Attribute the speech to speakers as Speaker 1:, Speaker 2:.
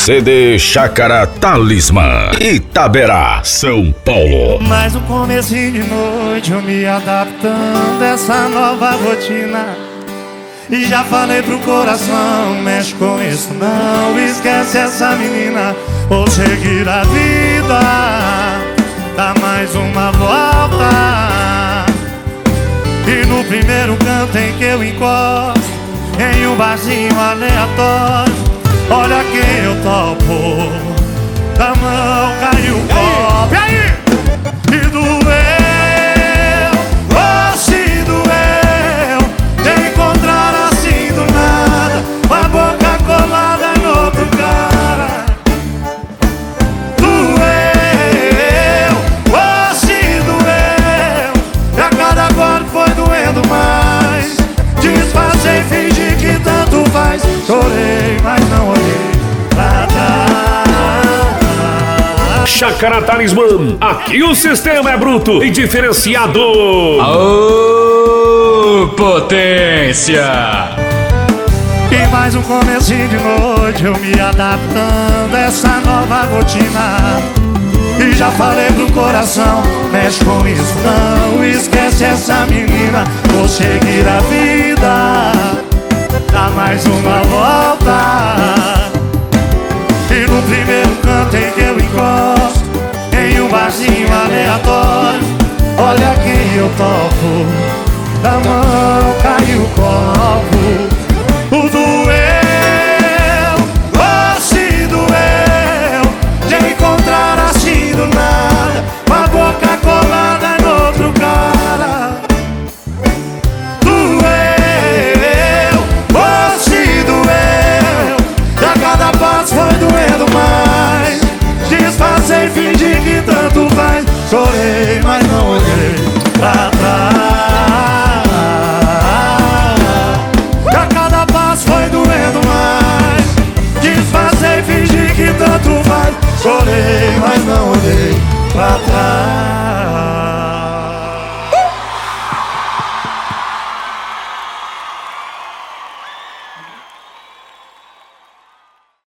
Speaker 1: CD Chácara Talismã, Itaberá, São Paulo.
Speaker 2: Mais um comecinho de noite, eu me adaptando a essa nova rotina. E já falei pro coração, mexe com isso não, esquece essa menina. Vou seguir a vida, dá mais uma volta. E no primeiro canto em que eu encosto, em um barzinho aleatório, olha quem eu topo, da mão caiu o copo. E aí? E doeu, oh se doeu, te encontrar assim do nada, com a boca colada no outro cara. Doeu, oh se doeu, e a cada golpe foi doendo mais. Disfarcei, fingi que tanto faz, chorei, mas não olhei pra trás.
Speaker 3: Chácara Talismã, aqui o sistema é bruto e diferenciado.
Speaker 4: Aô, potência!
Speaker 2: E mais um comecinho de noite, eu me adaptando a essa nova rotina. E já falei pro coração, mexe com isso não, esquece essa menina. Vou seguir a vida, dá mais uma volta. E no primeiro canto em que eu encosto, em um barzinho aleatório, olha quem eu topo, da mão caiu o copo. O doeu, oh se doeu, de encontrar assim do nada, com a boca colada no outro cara. Doeu, oh se doeu, e a cada passo foi doendo mais. Disfarcei, fingi que tanto faz, chorei,